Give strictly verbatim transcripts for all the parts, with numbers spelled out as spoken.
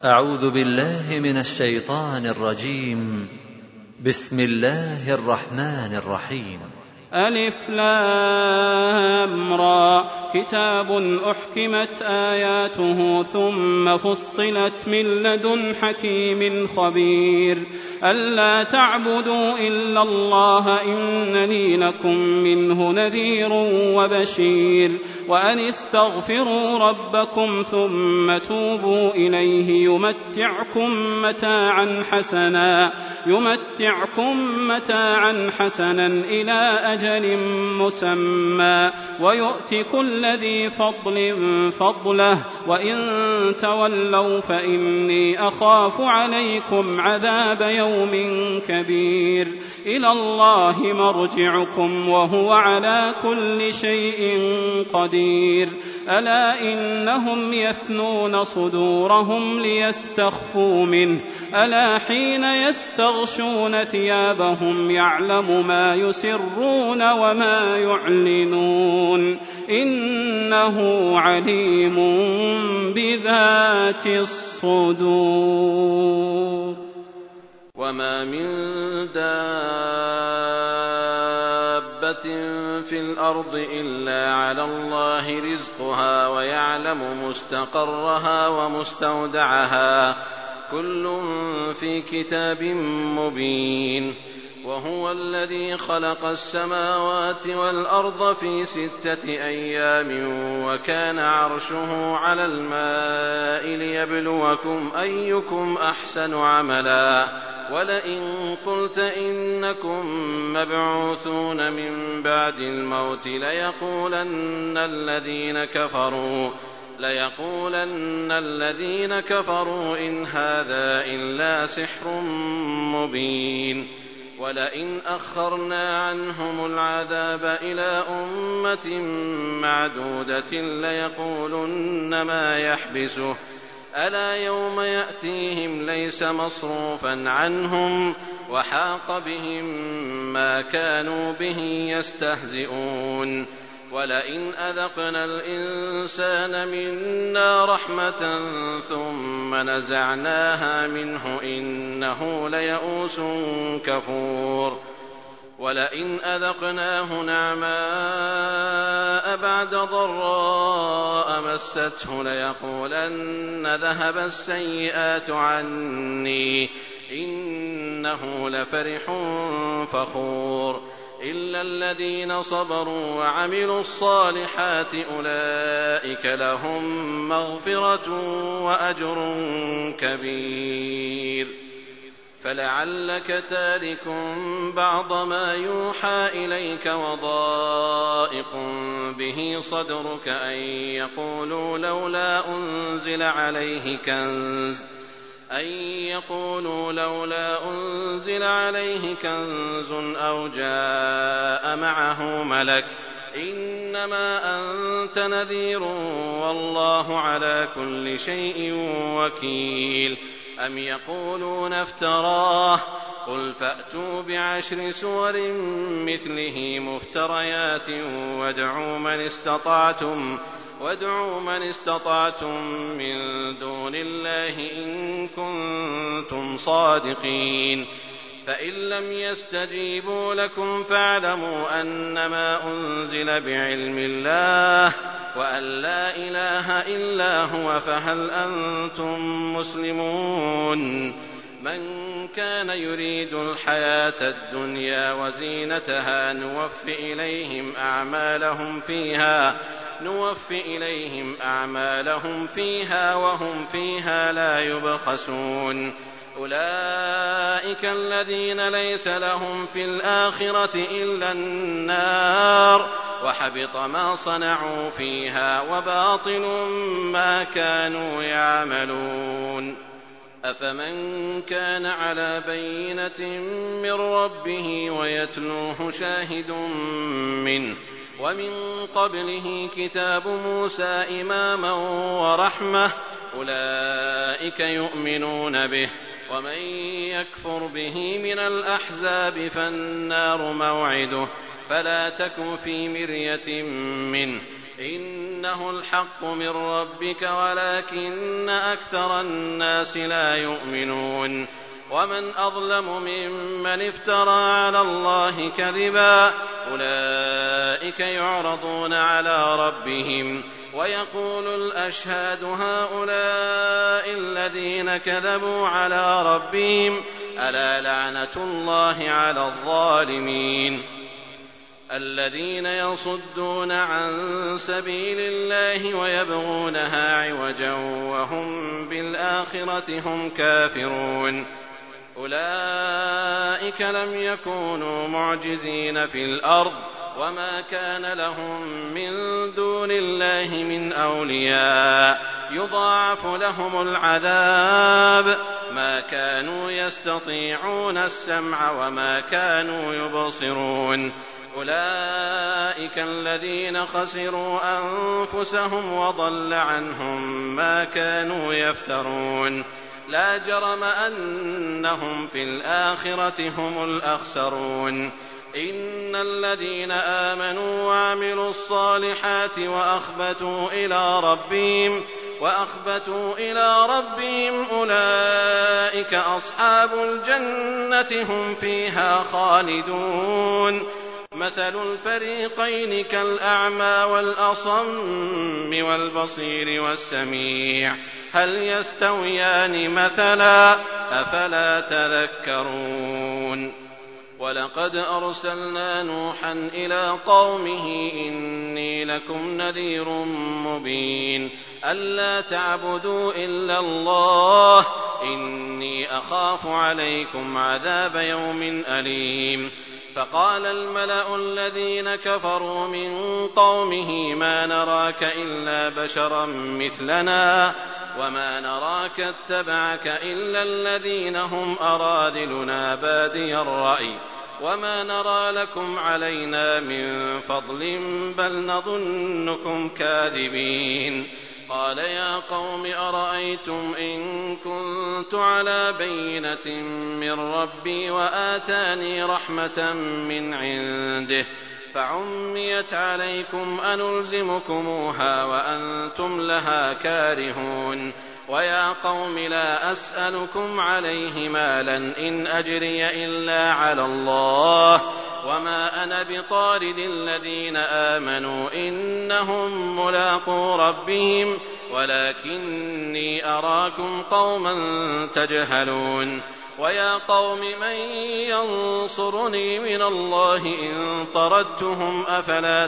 أعوذ بالله من الشيطان الرجيم. بسم الله الرحمن الرحيم. ألف لام را، كتاب أحكمت آياته ثم فصلت من لدن حكيم خبير، ألا تعبدوا إلا الله إنني لكم منه نذير وبشير، وأن استغفروا ربكم ثم توبوا إليه يمتعكم متاعا حسنا يمتعكم متاعا حسنا إلى أجل مسمى ويؤت كل ذي فضل فضله، وإن تولوا فإني أخاف عليكم عذاب يوم كبير. إلى الله مرجعكم وهو على كل شيء قدير. ألا إنهم يثنون صدورهم ليستخفوا منه، ألا حين يستغشون ثيابهم يعلم ما يسرون وما يعلنون، إنه عليم بذات الصدور. وما من دابة في الأرض إلا على الله رزقها ويعلم مستقرها ومستودعها، كل في كتاب مبين. وهو الذي خلق السماوات والأرض في ستة أيام وكان عرشه على الماء ليبلوكم أيكم أحسن عملا، ولئن قلت إنكم مبعوثون من بعد الموت ليقولن الذين كفروا ليقولن الذين كفروا إن هذا إلا سحر مبين. ولئن أخرنا عنهم العذاب إلى أمة معدودة ليقولن ما يحبسه، ألا يوم يأتيهم ليس مصروفا عنهم وحاق بهم ما كانوا به يستهزئون. ولئن أذقنا الإنسان منا رحمة ثم نزعناها منه إنه ليئوس كفور. ولئن أذقناه نعماء بعد ضراء مسته ليقولن ذهب السيئات عني إنه لفرح فخور. إلا الذين صبروا وعملوا الصالحات أولئك لهم مغفرة وأجر كبير. فلعلك تارك بعض ما يوحى إليك وضائق به صدرك أن يقولوا لولا أنزل عليه كنز أن يقولوا لولا أنزل عليه كنز أو جاء معه ملك، إنما أنت نذير والله على كل شيء وكيل. أم يقولون افتراه، قل فأتوا بعشر سور مثله مفتريات وادعوا من استطعتم وادعوا من استطعتم من دون الله إن كنتم صادقين. فإن لم يستجيبوا لكم فاعلموا أنما أنزل بعلم الله وأن لا إله إلا هو، فهل أنتم مسلمون؟ من كان يريد الحياة الدنيا وزينتها نوف إليهم أعمالهم فيها نوف إليهم أعمالهم فيها وهم فيها لا يبخسون. أولئك الذين ليس لهم في الآخرة إلا النار وحبط ما صنعوا فيها وباطل ما كانوا يعملون. أفمن كان على بينة من ربه ويتلوه شاهد منه ومن قبله كتاب موسى إماما ورحمة أولئك يؤمنون به، ومن يكفر به من الأحزاب فالنار موعده فلا تك في مرية منه إنه الحق من ربك ولكن أكثر الناس لا يؤمنون ومن أظلم ممن افترى على الله كذبا أولئك يعرضون على ربهم ويقول الأشهاد هؤلاء الذين كذبوا على ربهم ألا لعنة الله على الظالمين الذين يصدون عن سبيل الله ويبغونها عوجا وهم بالآخرة هم كافرون أولئك لم يكونوا معجزين في الأرض وما كان لهم من دون الله من أولياء يضاعف لهم العذاب ما كانوا يستطيعون السمع وما كانوا يبصرون أولئك الذين خسروا أنفسهم وضل عنهم ما كانوا يفترون لا جرم أنهم في الآخرة هم الأخسرون إن الذين آمنوا وعملوا الصالحات وأخبتوا إلى ربهم وأخبتوا إلى ربهم أولئك أصحاب الجنة هم فيها خالدون مثل الفريقين كالأعمى والأصم والبصير والسميع هل يستويان مثلا أفلا تذكرون ولقد أرسلنا نوحا إلى قومه إني لكم نذير مبين ألا تعبدوا إلا الله إني أخاف عليكم عذاب يوم أليم فقال الملأ الذين كفروا من قومه ما نراك إلا بشرا مثلنا وما نراك اتبعك إلا الذين هم أراذلنا بادي الرأي وما نرى لكم علينا من فضل بل نظنكم كاذبين قال يا قوم أرأيتم إن كنت على بينة من ربي وآتاني رحمة من عنده فعميت عليكم أنلزمكموها وأنتم لها كارهون ويا قوم لا أسألكم عليه مالا إن أجري إلا على الله وما أنا بطارد الذين آمنوا إنهم ملاقو ربهم ولكني أراكم قوما تجهلون ويا قوم من ينصرني من الله إن طردتهم أفلا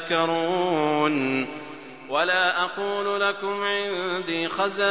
تذكرون ولا أقول لكم عندي خزائن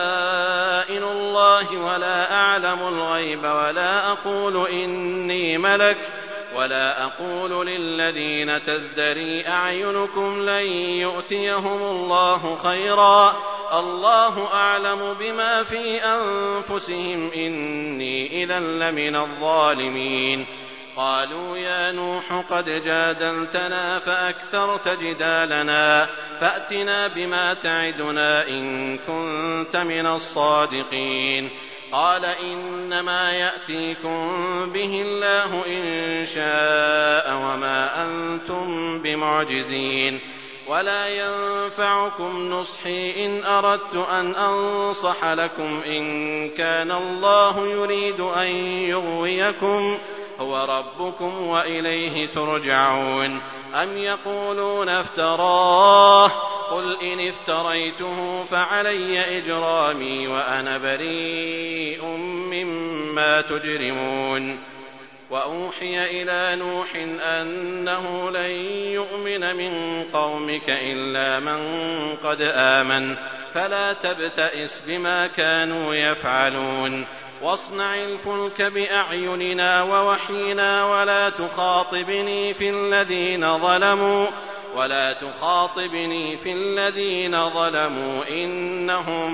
الله ولا أعلم الغيب ولا أقول إني ملك ولا أقول للذين تزدري أعينكم لن يؤتيهم الله خيرا الله أعلم بما في أنفسهم إني إذا لمن الظالمين قالوا يا نوح قد جادلتنا فأكثرت جدالنا فأتنا بما تعدنا إن كنت من الصادقين قال إنما يأتيكم به الله إن شاء وما أنتم بمعجزين ولا ينفعكم نصحي إن أردت أن أنصح لكم إن كان الله يريد أن يغويكم هو ربكم وإليه ترجعون أم يقولون افتراه قل إن افتريته فعلي إجرامي وأنا بريء مما تجرمون وأوحي إلى نوح أنه لن يؤمن من قومك إلا من قد آمن فلا تبتئس بما كانوا يفعلون واصنع الفلك بأعيننا ووحينا ولا تخاطبني في الذين ظلموا ولا تخاطبني في الذين ظلموا إنهم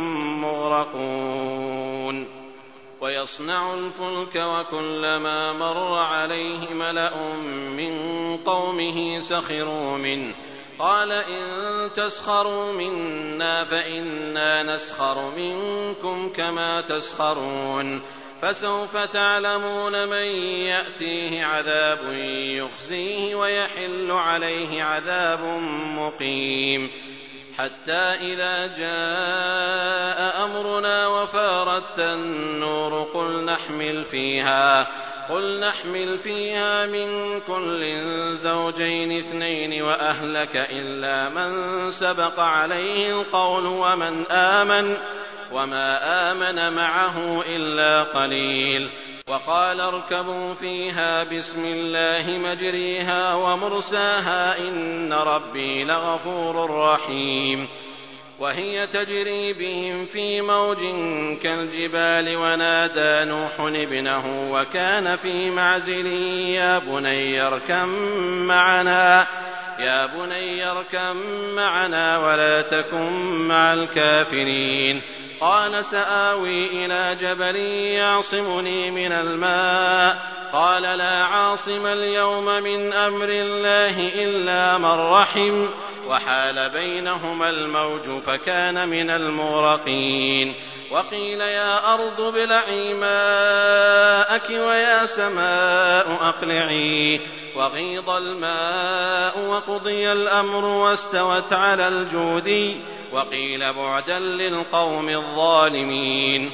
مغرقون ويصنع الفلك وكلما مر عليه ملأ من قومه سخروا منه قال إن تسخروا منا فإنا نسخر منكم كما تسخرون فسوف تعلمون من يأتيه عذاب يخزيه ويحل عليه عذاب مقيم. حتى إذا جاء أمرنا وفارت النور قل نحمل فيها قل نحمل فيها من كل زوجين اثنين وأهلك إلا من سبق عليه القول ومن آمن وما آمن معه إلا قليل. وقال اركبوا فيها بسم الله مجريها ومرساها إن ربي لغفور رحيم. وهي تجري بهم في موج كالجبال ونادى نوح ابنه وكان في معزل يا بني اركب معنا يا بني اركب معنا ولا تكن مع الكافرين. قال سآوي إلى جبل يعصمني من الماء قال لا عاصم اليوم من أمر الله إلا من رحم وحال بينهما الموج فكان من المغرقين. وقيل يا أرض ابلعي ماءك ويا سماء أقلعي وغيض الماء وقضي الأمر واستوت على الجودي وقيل بعدا للقوم الظالمين.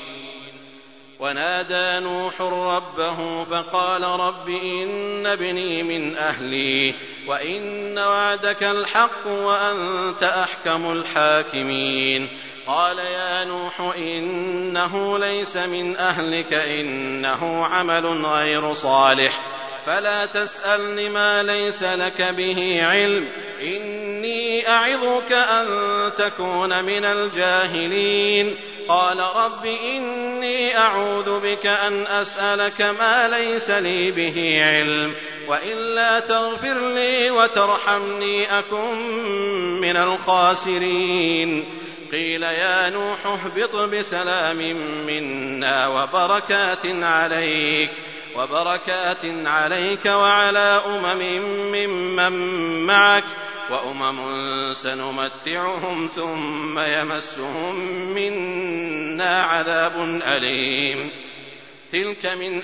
ونادى نوح ربه فقال رب إن ابني من أهلي وإن وعدك الحق وأنت أحكم الحاكمين. قال يا نوح إنه ليس من أهلك إنه عمل غير صالح فلا تسألني ما ليس لك به علم إني أعظك أن تكون من الجاهلين. قال رب إني أعوذ بك أن أسألك ما ليس لي به علم وإلا تغفر لي وترحمني أكن من الخاسرين. قيل يا نوح اهبط بسلام منا وبركات عليك وبركات عليك وعلى أمم ممن معك وأمم سنمتعهم ثم يمسهم منا عذاب أليم. تلك من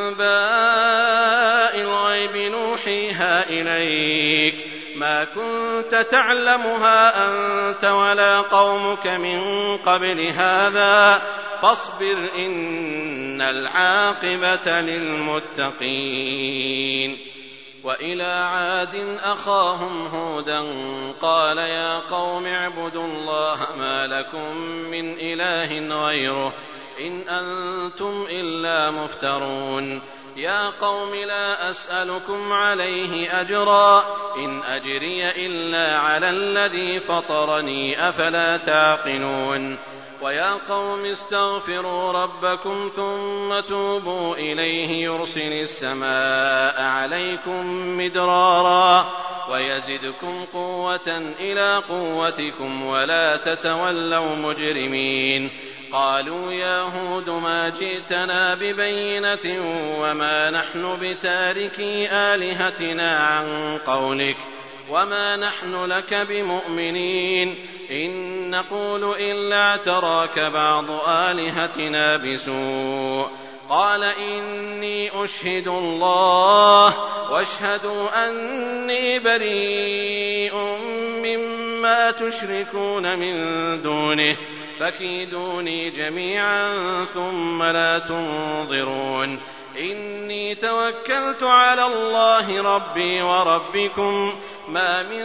أنباء الغيب نوحيها إليك ما كنت تعلمها أنت ولا قومك من قبل هذا فاصبر إن العاقبة للمتقين. وإلى عاد أخاهم هودا قال يا قوم اعبدوا الله ما لكم من إله غيره إن أنتم إلا مفترون. يا قوم لا أسألكم عليه أجرا إن أجري إلا على الذي فطرني أفلا تعقلون. ويا قوم استغفروا ربكم ثم توبوا إليه يرسل السماء عليكم مدرارا ويزدكم قوة إلى قوتكم ولا تتولوا مجرمين. قالوا يا هود ما جئتنا ببينة وما نحن بتاركي آلهتنا عن قولك وما نحن لك بمؤمنين إن نقول إلا اعتراك بعض آلهتنا بسوء. قال إني أشهد الله واشهدوا أني بريء مما تشركون من دونه فكيدوني جميعا ثم لا تنظرون. إني توكلت على الله ربي وربكم ما من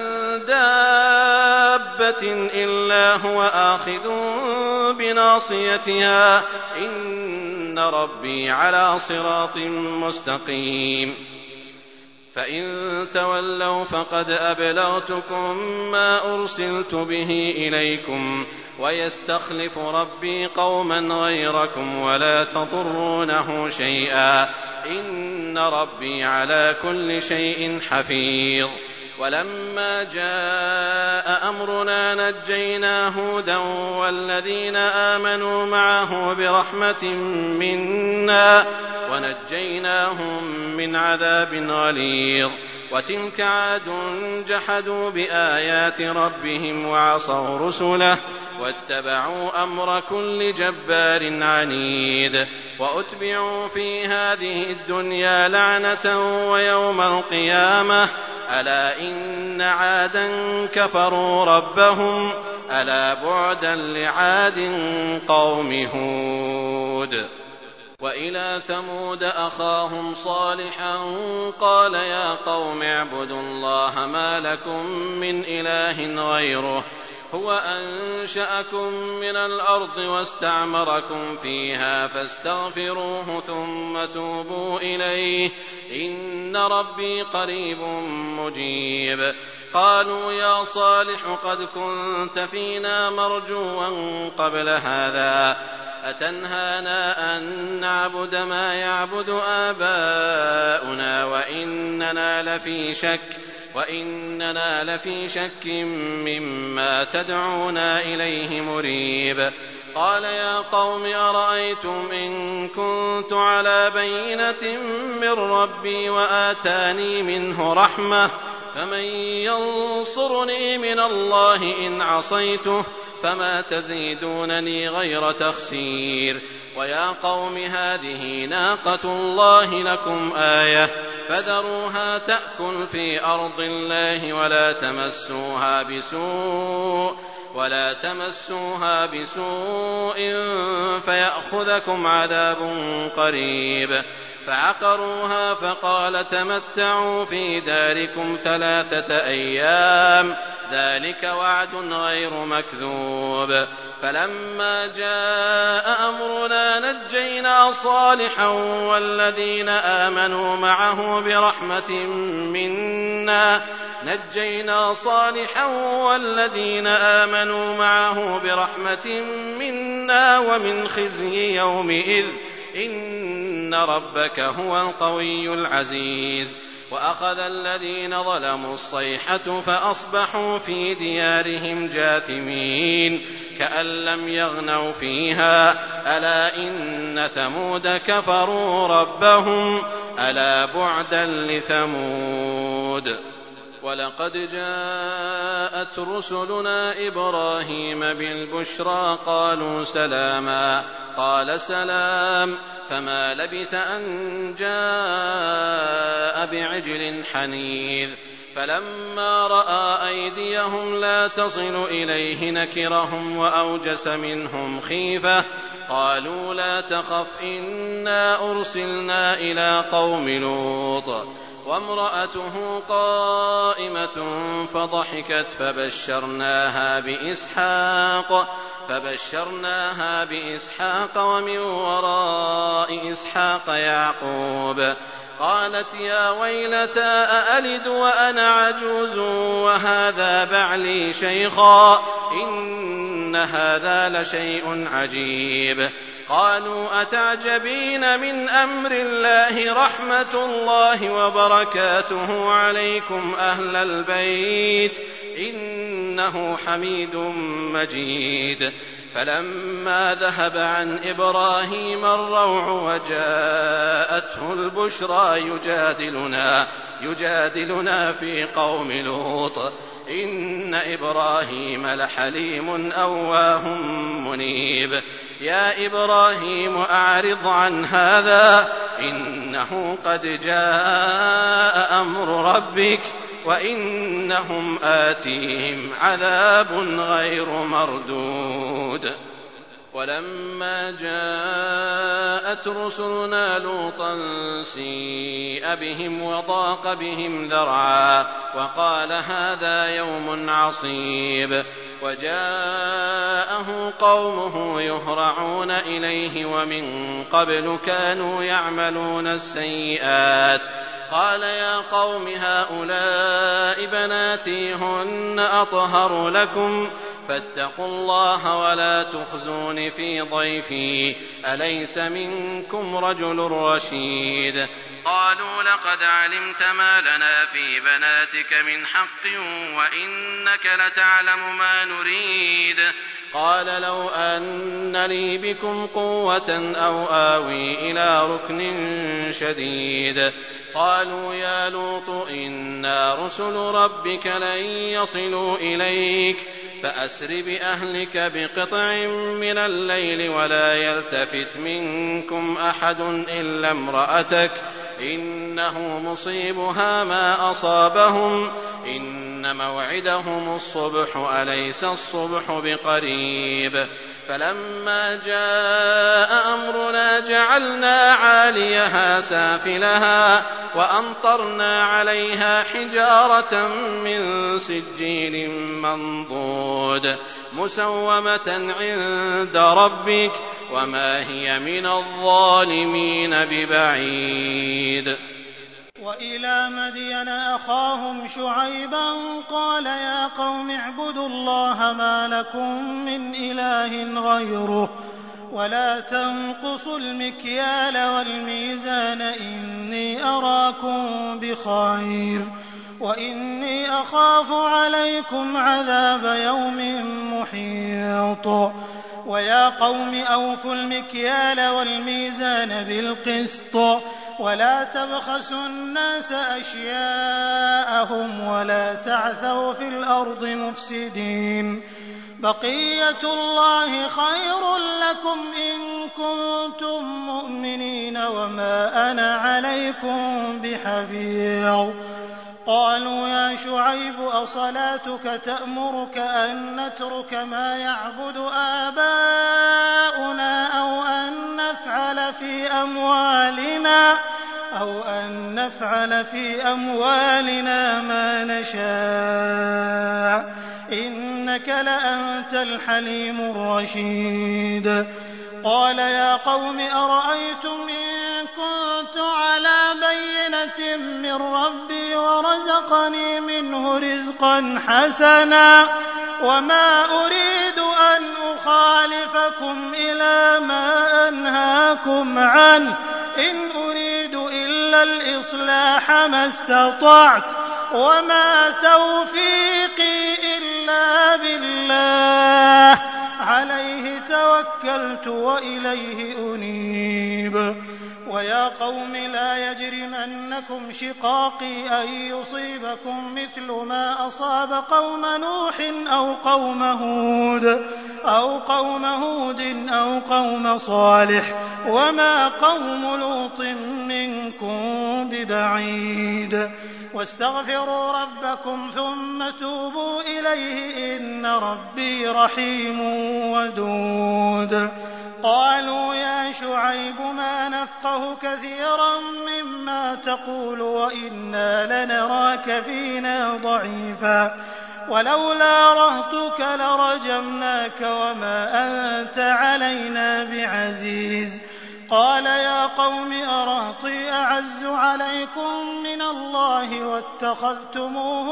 دابة إلا هو آخذ بناصيتها إن ربي على صراط مستقيم. فإن تولوا فقد أبلغتكم ما أرسلت به إليكم ويستخلف ربي قوما غيركم ولا تضرونه شيئا إن ربي على كل شيء حفيظ. ولما جاء أمرنا نجينا هودا والذين آمنوا معه برحمة منا ونجيناهم من عذاب غليظ وتلك عاد جحدوا بآيات ربهم وعصوا رسله واتبعوا أمر كل جبار عنيد وأتبعوا في هذه الدنيا لعنة ويوم القيامة ألا إن عادا كفروا ربهم ألا بعدا لعاد قوم هود. وإلى ثمود أخاهم صالحا قال يا قوم اعبدوا الله ما لكم من إله غيره هو أنشأكم من الأرض واستعمركم فيها فاستغفروه ثم توبوا إليه إن ربي قريب مجيب. قالوا يا صالح قد كنت فينا مرجوا قبل هذا أتنهانا أن نعبد ما يعبد آباؤنا وإننا لفي شك وإننا لفي شك مما تدعونا إليه مريب. قال يا قوم أرأيتم إن كنت على بينة من ربي وآتاني منه رحمة فمن ينصرني من الله إن عصيته فما تزيدونني غير تخسير. ويا قوم هذه ناقة الله لكم آية فذروها تأكل في أرض الله ولا تمسوها بسوء ولا تمسوها بسوء فيأخذكم عذاب قريب. فعقروها فقال تمتعوا في داركم ثلاثة أيام ذلك وعد غير مكذوب. فلما جاء أمرنا نجينا صالحا والذين آمنوا معه برحمة منا نجينا صالحا والذين آمنوا معه برحمة منا ومن خزي يومئذ إن ربك هو القوي العزيز. وأخذ الذين ظلموا الصيحة فأصبحوا في ديارهم جاثمين كأن لم يغنوا فيها ألا إن ثمود كفروا ربهم ألا بعدا لثمود. ولقد جاءت رسلنا إبراهيم بالبشرى قالوا سلاما قال سلام فما لبث أن جاء بعجل حنيذ. فلما رأى أيديهم لا تصل إليه نكرهم وأوجس منهم خيفة قالوا لا تخف إنا أرسلنا إلى قوم لوط وامرأته قائمة فضحكت فبشرناها بإسحاق فبشرناها بإسحاق ومن وراء إسحاق يعقوب. قالت يا ويلتى أألد وأنا عجوز وهذا بعلي شيخا إن هذا لشيء عجيب. قالوا أتعجبين من أمر الله رحمة الله وبركاته عليكم أهل البيت إنه حميد مجيد. فلما ذهب عن إبراهيم الروع وجاءته البشرى يجادلنا يجادلنا في قوم لوط إن إبراهيم لحليم أواه منيب. يا إبراهيم أعرض عن هذا إنه قد جاء أمر ربك وإنهم آتيهم عذاب غير مردود. ولما جاءت رسلنا لوطا سيء بهم وضاق بهم ذرعا وقال هذا يوم عصيب. وجاءه قومه يهرعون إليه ومن قبل كانوا يعملون السيئات. قال يا قوم هؤلاء بناتي هن أطهر لكم فاتقوا الله ولا تخزون في ضيفي أليس منكم رجل رشيد قالوا لقد علمت ما لنا في بناتك من حق وإنك لتعلم ما نريد قال لو أن لي بكم قوة أو آوي إلى ركن شديد قالوا يا لوط إنا رسل ربك لن يصلوا إليك فأسر بأهلك بقطع من الليل ولا يلتفت منكم أحد إلا امرأتك إنه مصيبها ما أصابهم إن موعدهم الصبح أليس الصبح بقريب فلما جاء أمرنا جعلنا عاليها سافلها وأمطرنا عليها حجارة من سجيل منضود مسومة عند ربك وما هي من الظالمين ببعيد وإلى مدين أخاهم شعيبا قال يا قوم اعبدوا الله ما لكم من إله غيره ولا تنقصوا المكيال والميزان إني أراكم بخير وإني أخاف عليكم عذاب يوم محيط ويا قوم أوفوا المكيال والميزان بالقسط ولا تبخسوا الناس أشياءهم ولا تعثوا في الأرض مفسدين بقية الله خير لكم إن كنتم مؤمنين وما أنا عليكم بحفيظ قالوا يا شعيب أصلاتك تأمرك أن نترك ما يعبد آباؤنا أو أن نفعل في أموالنا أو أن نفعل في أموالنا ما نشاء إنك لأنت الحليم الرشيد قال يا قوم أرأيتم إن كنت على بينة من ربي ورزقني منه رزقا حسنا وما أريد أن أخالفكم إلى ما أنهاكم عنه إن أريد إلا الإصلاح ما استطعت وما توفيقي إلا بالله عليه توكلت وإليه أنيب ويا قوم لا يجرمنكم شقاقي أن يصيبكم مثل ما أصاب قوم نوح أو قوم هود أو قوم هود أو قوم صالح وما قوم لوط منكم ببعيد واستغفروا ربكم ثم توبوا إليه إن ربي رحيم ودود قالوا يا شعيب ما نفقه كثيرا مما تقول وإنا لنراك فينا ضعيفا ولولا رهطك لرجمناك وما أنت علينا بعزيز قال يا قوم أرهطي أعز عليكم من الله واتخذتموه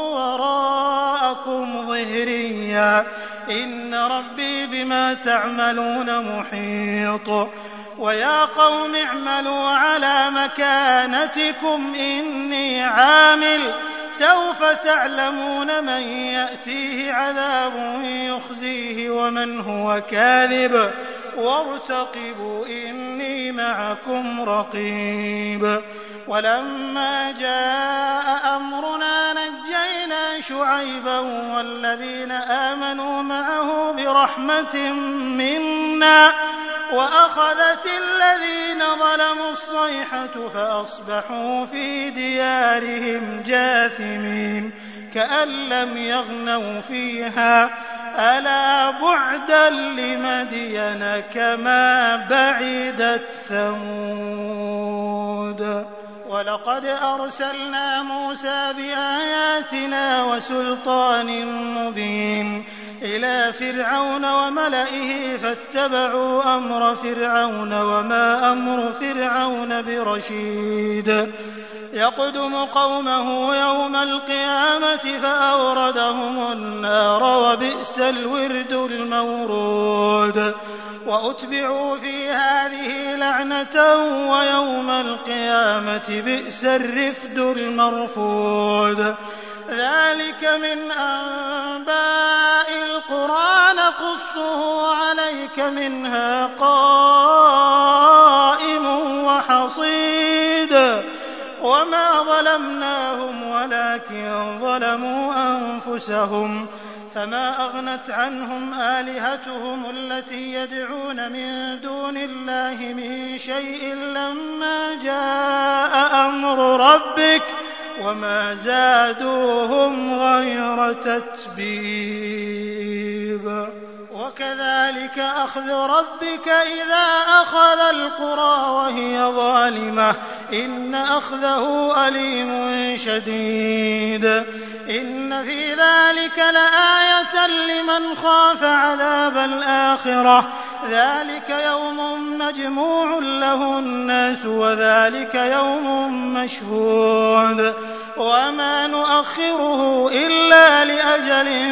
وراءكم ظهريا إن ربي بما تعملون محيط ويا قوم اعملوا على مكانتكم إني عامل سوف تعلمون من يأتيه عذاب يخزيه ومن هو كاذب وارتقبوا إني معكم رقيب ولما جاء أمرنا نجينا شعيبا والذين آمنوا معه برحمة منا وأخذت الذين ظلموا الصيحة فأصبحوا في ديارهم جاثمين كأن لم يغنوا فيها ألا بعدا لمدين كما بعدت ثمود ولقد أرسلنا موسى بآياتنا وسلطان مبين إلى فرعون وملئه فاتبعوا أمر فرعون وما أمر فرعون برشيد يقدم قومه يوم القيامة فأوردهم النار وبئس الورد المورود وأتبعوا في هذه لعنة ويوم القيامة بئس الرفد المرفود ذلك من أنباء القرى نقصه عليك منها قائم وحصيد وما ظلمناهم ولكن ظلموا أنفسهم فما أغنت عنهم آلهتهم التي يدعون من دون الله من شيء لما جاء أمر ربك وما زادوهم غير تتبيب وكذلك أخذ ربك إذا أخذ القرى وهي ظالمة إن أخذه أليم شديد إن في ذلك لآية لمن خاف عذاب الآخرة ذلك يوم مجموع له الناس وذلك يوم مشهود وما نؤخره إلا لأجل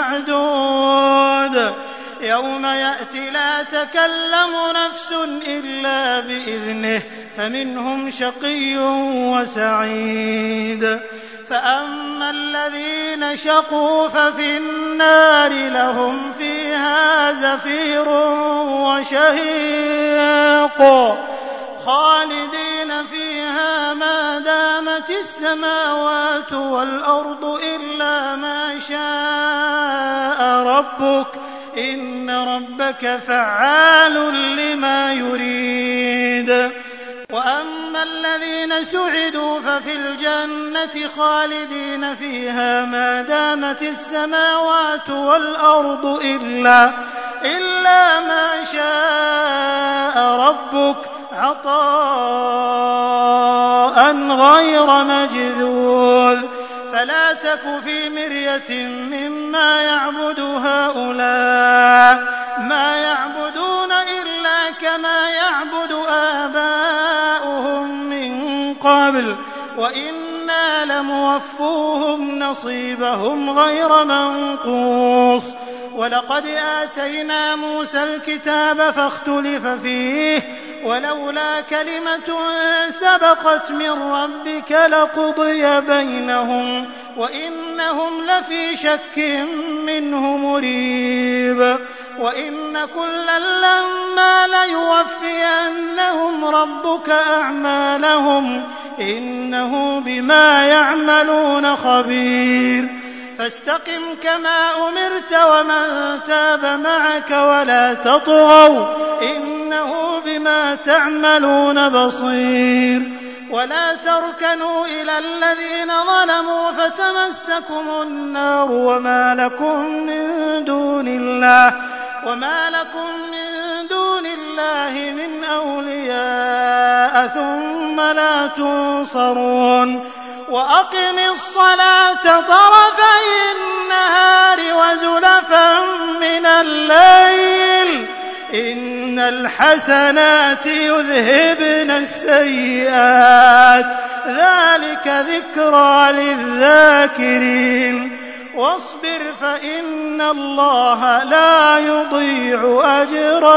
معدود يوم يأتي لا تكلم نفس إلا بإذنه فمنهم شقي وسعيد فأما الذين شقوا ففي النار لهم فيها زفير وشهيق خالدين فيها ما دامت السماوات والأرض إلا ما شاء ربك إن ربك فعال لما يريد وأما الذين سعدوا ففي الجنة خالدين فيها ما دامت السماوات والأرض إلا, إلا ما شاء ربك عطاء غير مجذوذ فلا تك في مرية مما يعبد هؤلاء ما يعبدون إلا كما يعبد آباؤهم من قبل وإنا لموفوهم نصيبهم غير منقوص ولقد آتينا موسى الكتاب فاختلف فيه ولولا كلمة سبقت من ربك لقضي بينهم وإنهم لفي شك منه مريب وإن كلا لما ليوفينهم ربك أعمالهم إنه بما يعملون خبير فاستقم كما أمرت ومن تاب معك ولا تطغوا إنه بما تعملون بصير ولا تركنوا إلى الذين ظلموا فتمسكم النار وما لكم من دون الله وما لكم من دون الله من أولياء ثم لا تنصرون وأقم الصلاة طرفي النهار وزلفا من الليل إن الحسنات يذهبن السيئات ذلك ذكرى للذاكرين واصبر فإن الله لا يضيع أجر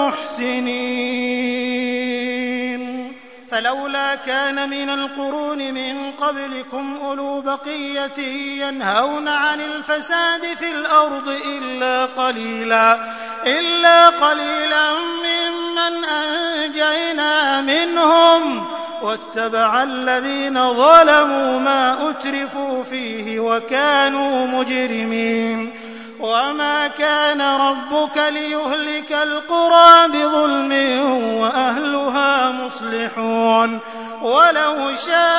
المحسنين فلولا كان من القرون من قبلكم أولو بقية ينهون عن الفساد في الأرض إلا قليلا إلا قليلا ممن أنجينا منهم واتبع الذين ظلموا ما أترفوا فيه وكانوا مجرمين وما كان ربك ليهلك القرى بظلم وأهلها مصلحون ولو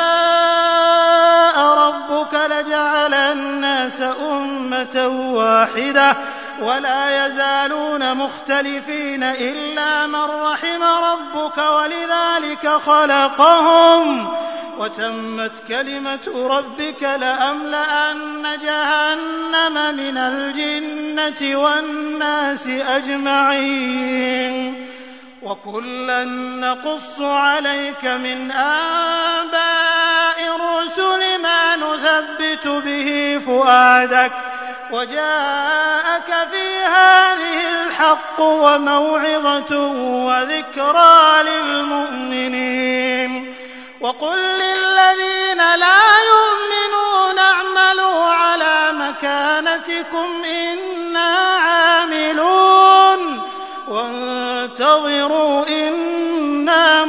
شاء ربك لجعل الناس أمة واحدة ولا يزالون مختلفين إلا من رحم ربك ولذلك خلقهم وتمت كلمة ربك لأملأن جهنم من الجنة والناس أجمعين وكلا نقص عليك من أنباء الرسل ما نثبت به فؤادك وجاءك في هذه الحق وموعظة وذكرى للمؤمنين وقل للذين لا يؤمنون اعملوا على مكانتكم إنا عاملون وانتظروا إنا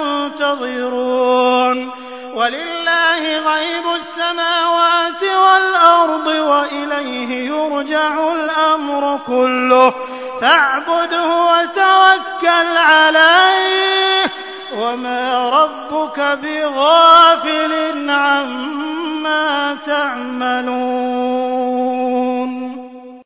منتظرون ولله غيب السماوات والأرض وإليه يرجع الأمر كله فاعبده وتوكل عليه وما ربك بغافل عما تعملون.